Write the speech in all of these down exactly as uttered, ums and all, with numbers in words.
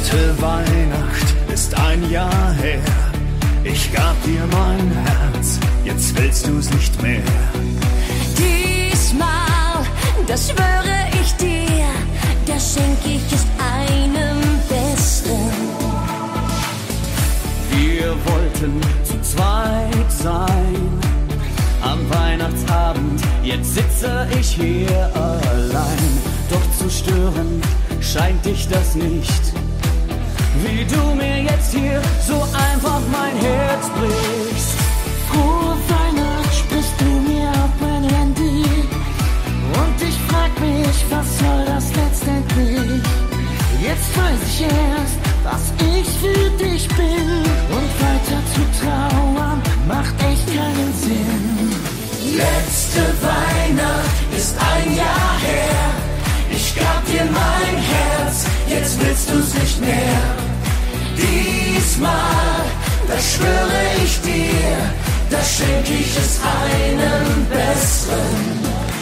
Letzte Weihnacht ist ein Jahr her. Ich gab dir mein Herz, jetzt willst du's nicht mehr. Diesmal, das schwöre ich dir, da schenk ich es einem Besten. Wir wollten zu zweit sein am Weihnachtsabend, jetzt sitze ich hier allein. Doch zu stören scheint dich das nicht, wie du mir jetzt hier so einfach mein Herz brichst. Frohe Weihnacht sprichst du mir auf mein Handy und ich frag mich, was soll das letztendlich? Jetzt weiß ich erst, was ich für dich bin und weiter zu trauern macht echt keinen Sinn. Letzte Weihnacht ist ein Jahr her. Ich gab dir mein Herz, jetzt willst du's nicht mehr. Diesmal, das schwöre ich dir, da schenk ich es einem Besseren.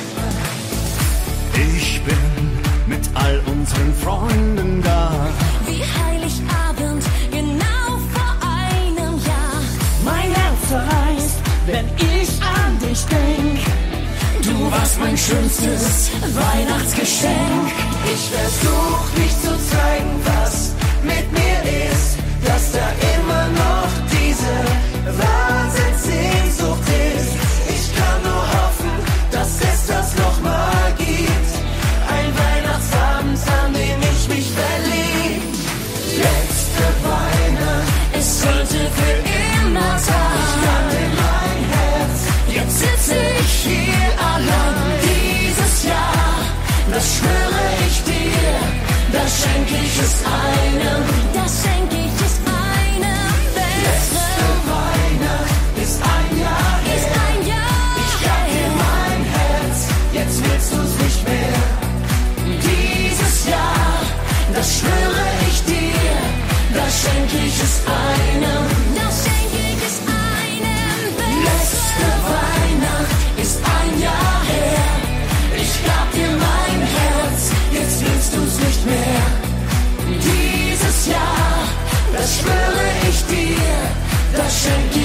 Ich bin mit all unseren Freunden da. Wie Heiligabend, genau vor einem Jahr. Mein Herz zerreißt, wenn ich an dich denk. Du warst mein schönstes Weihnachtsgeschenk. Ich versuch nicht zu zeigen, was mit mir ist, dass da immer noch diese Wahnsinnssehnsucht ist. Ich kann nur hoffen, dass es das noch mal gibt. Ein Weihnachtsabend, an dem ich mich verlieb. Letzte Weihnacht, Es sollte für immer sein. ich gab dir mein Herz, Jetzt sitze ich hier allein. dieses Jahr, das schwöre ich dir, da schenk ich es einem. Da schenk ich es einem Letzte Besseren. Weihnacht ist ein Jahr Ist her. ein Jahr Ich gab dir mein Herz, jetzt willst du's nicht mehr. Dieses Jahr, das schwöre ich dir, da schenk ich es einem. Da schenk ich es einem Letzte Besseren. Weihnacht ist ein Jahr her. Ich gab dir mein Herz, jetzt willst du's nicht mehr. Dieses Jahr, das schwöre ich dir, da schenk